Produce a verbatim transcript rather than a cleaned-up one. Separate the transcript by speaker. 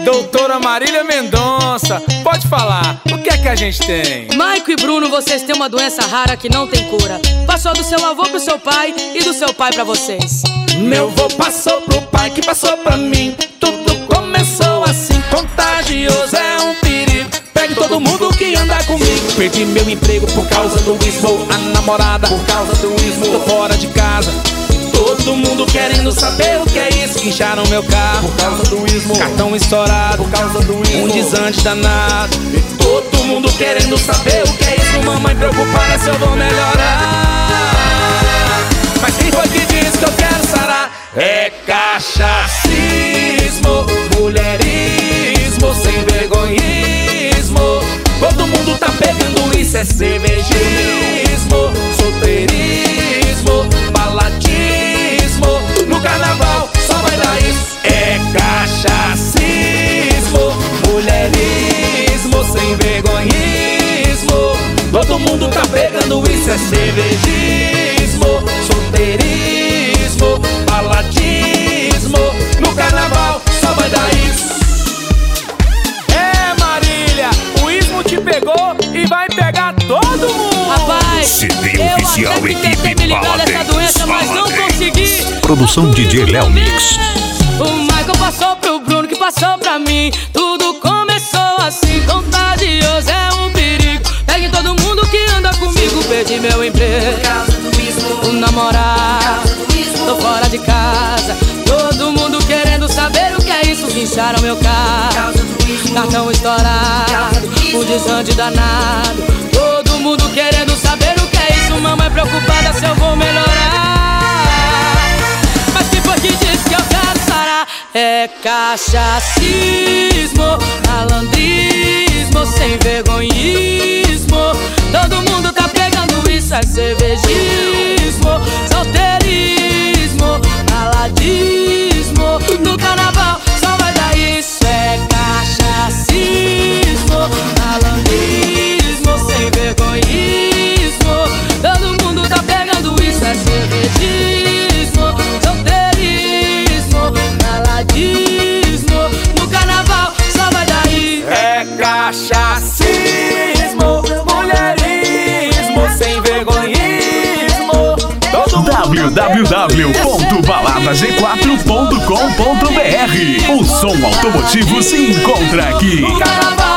Speaker 1: Doutora Marília Mendonça, pode falar, o que é que a gente tem?
Speaker 2: Maico e Bruno, vocês têm uma doença rara que não tem cura. Passou do seu avô pro seu pai e do seu pai pra vocês.
Speaker 3: Meu avô passou pro pai que passou pra mim. Tudo começou assim, contagioso é um perigo. Pegue todo mundo que anda comigo. Perdi meu emprego por causa do ismo, a namorada por causa do ismo. Tô fora de casa, todo mundo querendo saber o que é isso. Guincharam meu carro por causa do ismo, cartão estourado por causa do ismo, um desante danado. E todo mundo querendo saber o que é isso. Mamãe preocupada se eu vou melhorar. Mas quem foi que disse que eu quero sarar? É cachacismo, mulherismo, sem vergonhismo. Todo mundo tá pegando isso, é cervejismo, solteirismo, baladismo. No carnaval só vai dar isso. É cachacismo, mulherismo, sem vergonhismo. Todo mundo tá pegando isso, é cervejismo, solteirismo, baladismo. No carnaval só vai dar isso.
Speaker 1: É, Marília, o ismo te pegou e vai pegar todo mundo.
Speaker 2: Rapaz,
Speaker 4: C D
Speaker 2: eu
Speaker 4: oficial,
Speaker 2: até que tentei
Speaker 4: equipe
Speaker 2: me ligar dessa doença, mas não consegui.
Speaker 4: Produção D J Léo Mix.
Speaker 2: O Michael passou pro Bruno que passou pra mim. Tudo começou assim, contagioso é um perigo. Pegue todo mundo que anda comigo. Perdi meu emprego, o namorado, tô fora de casa. Todo mundo querendo saber o que é isso. Guincharam meu carro, cartão estourado, o desande danado. Todo mundo querendo saber o que é isso. Mamãe preocupada se eu vou melhorar. Mas quem foi que disse que eu quero sarar? É cachacismo, malandrismo, sem vergonhismo. Todo mundo tá pegando isso, é cervejismo, solteirismo, baladismo. No carnaval só vai dar isso. É cachacismo, malandrismo, sem vergonhismo. Todo mundo tá pegando isso, é cervejismo, solteirismo, baladismo. No carnaval só vai dar isso.
Speaker 3: É cachacismo, mulherismo, sem vergonhismo. Todo mundo
Speaker 4: w w w ponto balada g quatro ponto com ponto b r. O som automotivo se encontra aqui.
Speaker 3: no carnaval